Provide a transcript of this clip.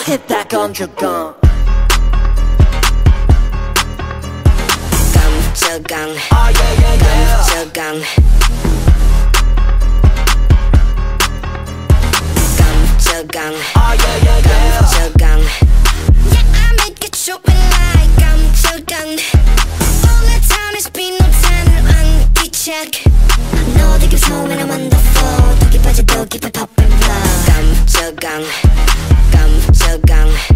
hit that 건조건 깜짝강 깜짝강 깜짝강 깜짝강 Yeah, I make it show me like 깜짝강 All the time is been no time 안기착 너 되게 처음에 I'm on the floor 더 깊어져 더 깊어 pop and blow 깜짝강 깜짝강